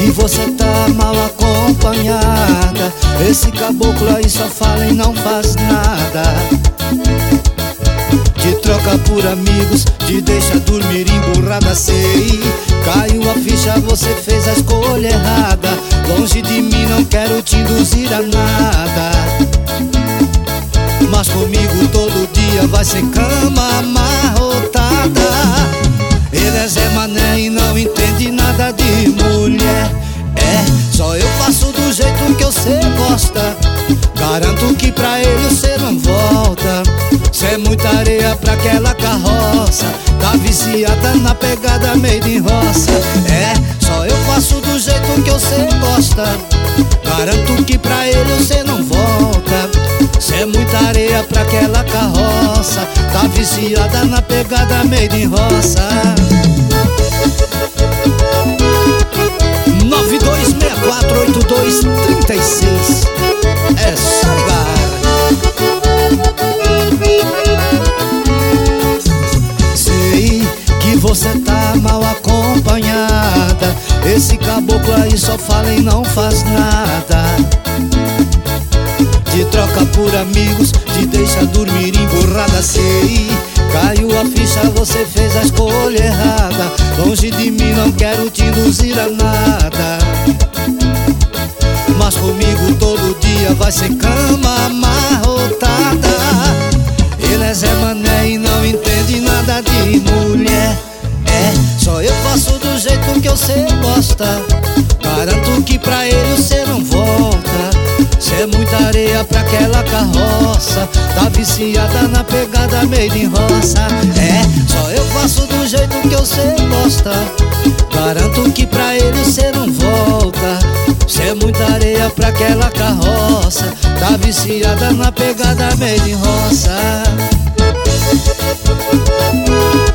que você tá mal acompanhada. Esse caboclo aí só fala e não faz nada. Te troca por amigos, te deixa dormir emburrada. Sei, caiu a ficha, você fez a escolha errada. Longe de mim, não quero te induzir a nada. Mas comigo todo dia vai ser cama amarrotada. Ele é Zé Mané e não entende nada de mulher. É, só eu faço do jeito que você gosta. Garanto que pra ele você não volta. Cê é muita areia pra aquela carroça. Tá viciada na pegada made in roça. É, só eu faço do jeito que você gosta. Garanto que pra ele você não volta. Cê é muita areia pra aquela carroça. Tá viciada na pegada made in roça. 92648236. É só ligar. Sei que você tá mal acompanhada. Esse caboclo aí só fala e não faz nada. Te troca por amigos, te deixa dormir emburrada. Sei, caiu a ficha, você fez a escolha errada. Longe de mim, não quero te induzir a nada. Mas comigo todo dia vai ser cama amarrotada. Ele é Zé Mané e não entende nada de mulher. É, só eu faço do jeito que você gosta. Garanto que pra ele você não volta. Cê é muita areia pra aquela carroça. Tá viciada na pegada made in roça. É, só eu faço do jeito que você gosta. Garanto que pra ele você não volta. Cê é muita areia pra aquela carroça. Tá viciada na pegada made in roça.